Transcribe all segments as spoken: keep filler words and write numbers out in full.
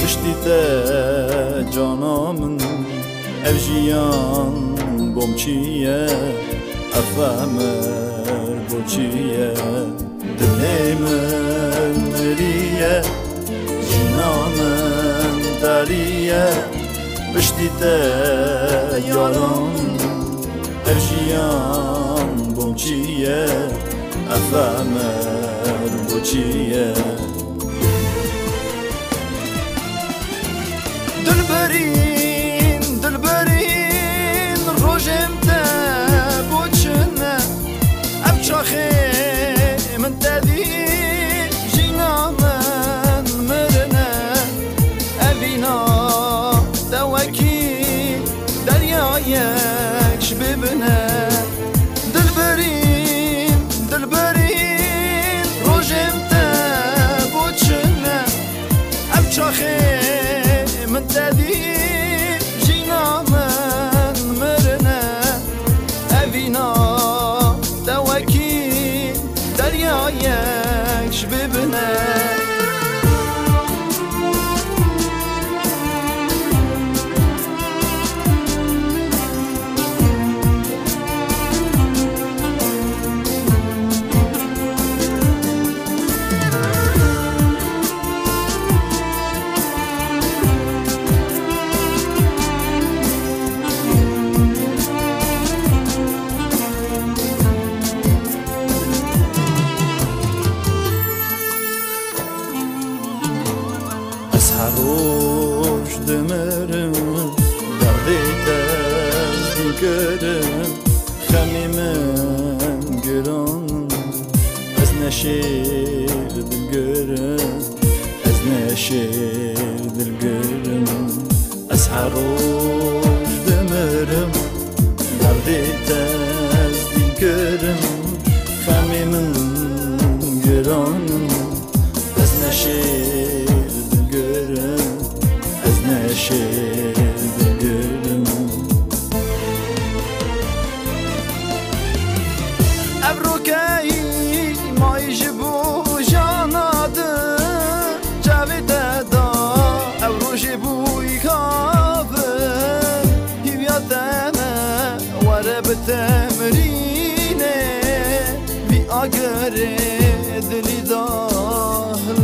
پشتی ته جانا من evjiyan bomçiye efemer boçiye dilemen meriye jinamen dariye pişti te yaran evjiyan bomçiye efemer boçiye dilberi من تدي جينا من مرنا أبينا دواكي دريايك شببنا دلبرين دلبرين روجم تبوتشنا أبشاخي من تدي جينا من مرنا أبينا دواكي دریایش ببینه هروش دمرم دردی تزدی کرم خمی من گران از نشیر دل گرم از نشیر دل گرم از هروش دمرم دردی تزدی کرم خمی من گران از نشیر نشد گرم ابروکی مای جبو جاناده جاوید دا ابرو جبوی کافه هیویاتمه وره به تمرینه بی آگره دلی داهل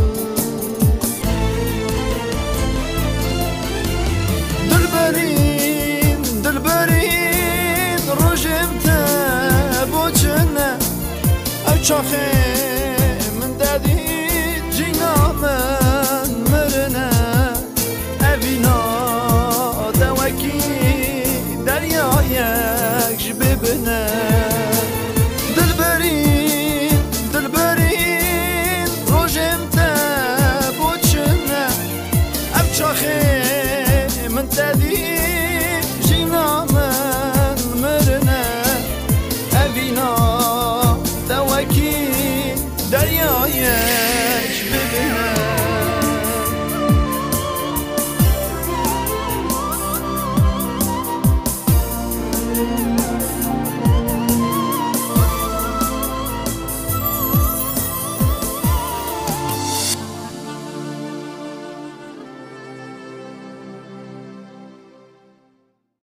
دلبرين دلبرين رجم تبوتشنا أبشاخي من دادي جينا من مرنا أبينا دواكي دريايك شببنا دلبرين دلبرين رجم تبوتشنا أبشاخي من تدي